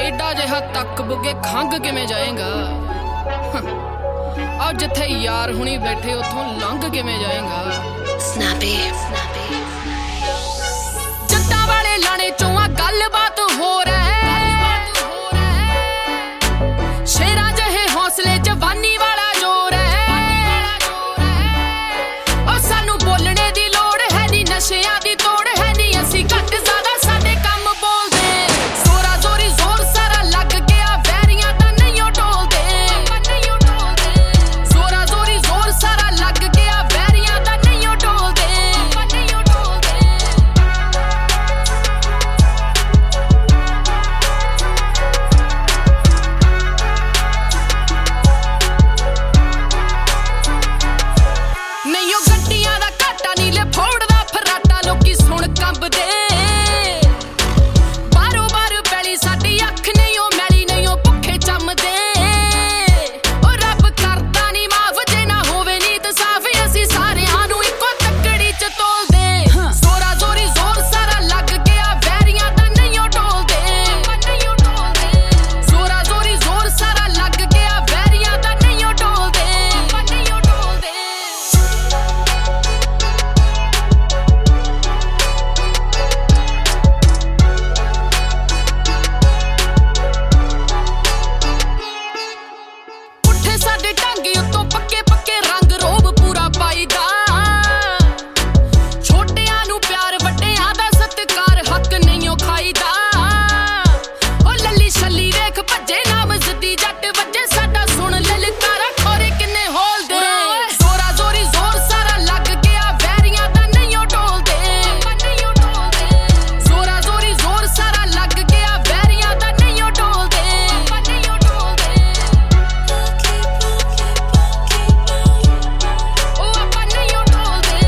एडा जिहा तक बुगे खंग किवें जाएगा और जिथे यार हुणी बैठे उथों लंघ किवें जाएगा Snappy जट्टां वाले लाने चों आ गलबात हो रहा शेरा जहे हौसले जवानी वाला जोर है और सानू बोलने दी लोड़ है नी नशियां दी तोड़ है नी असी घट ज्यादा साडे कम बोलदे जोरा जोरी जोर सारा लग गया वैरियां दा नहीं टोलदे जोरा जोरी जोर सारा लग गया वैरियां दा नहीं टोलदे नहीं ओ गड्डियां दा घाटा नीले फोड़दा फराटा लोकी सुण कंबदे बारो बार पैली साडी अख नहीं ओ मैली नहीं ओ भुखे चमदे ओ रब करदा नी माफ जे ना होवे नीत साफ असी सारियां नू इक्को तकड़ी च तोलदे जोरा जोरी जोर सारा लग गया वैरियां दा नहीं टोलदे जोरा जोरी जोर सारा लग गया वैरियां दा नहीं टोलदे पुट्ठे साडे ढांगे उत्तों पक्के पक्के रंग रोब पूरा पाईदा छोटियां नू प्यार वड्डियां दा सत्कार हक नहीं ओ खाईदा ओ लल्ली छल्ली देख भज्जे नाम जदी जट वज्जे साडा सुन ललकारा खोरे किन्ने होल दे जोरा जोरी जोर सारा लग गया वैरियां दा नहीं टोलदे जोरा जोरी जोर सारा लग गया वैरियां दा नहीं टोलदे ओ आपा नहीं टोलदे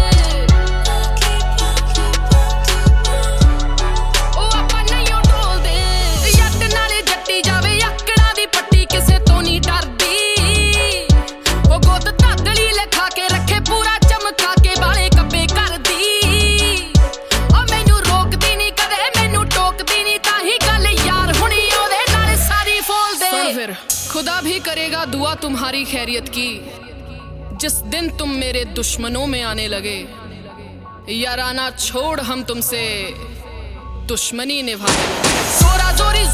ओ आपा नहीं टोलदे जट नाले जट्टी जावे आकड़ां दी पट्टी किसे तो नहीं डरदी ओ गोद धागली लिखा के रखे पूरा चमका के बाले कब्बे करदी ओ मैनू रोकदी नहीं कदे मैनू टोकदी नहीं ताही गल यार हुणी ओदे नाल सारी फोल दे सुन फिर खुदा भी करेगा दुआ तुम्हारी खैरियत की जिस दिन तुम मेरे दुश्मनों में आने लगे याराना छोड़ हम तुमसे दुश्मनी निभाए जोरा जोरी